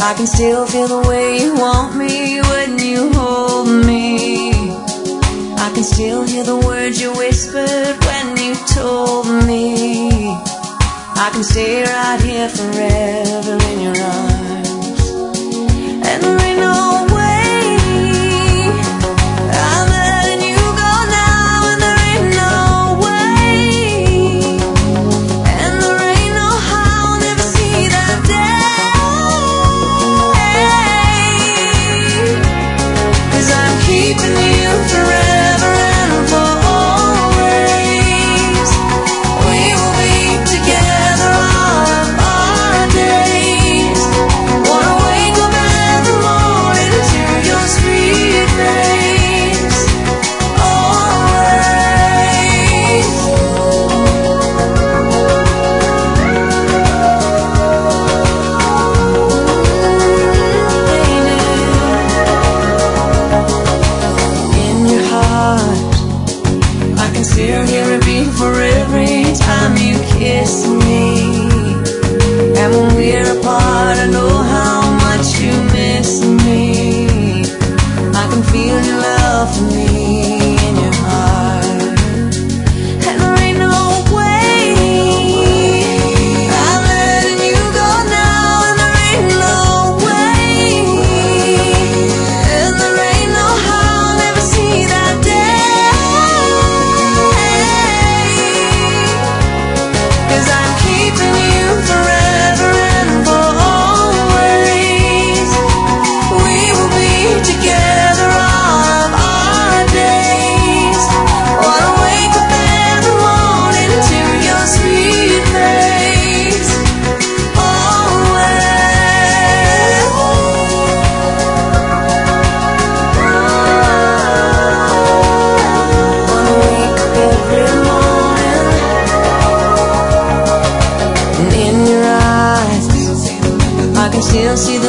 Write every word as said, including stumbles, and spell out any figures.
I can still feel the way you want me when you hold me. I can still hear the words you whispered when you told me I can stay right here forever in your arms. And there ain't no way I'm letting you go now, and there ain't no way, and there ain't no how I'll never see that day. 'Cause I'm keeping you forever and for always. We will be together all of our days. Wanna wake up in the morning to your sweet face. Always. In your heart, I can still hear it beat for every time you kiss me. And when we're apart, I know how much you miss me. I can feel your love for me in your heart. And there ain't no way I'm letting you go now, and there ain't no way, and there ain't no how I'll never see that day. 'Cause I'm keeping you forever and for always. We will be together all of our days. Wanna wake up in the morning to your sweet face. Always. Wanna wake up every morning, and in your eyes I can still see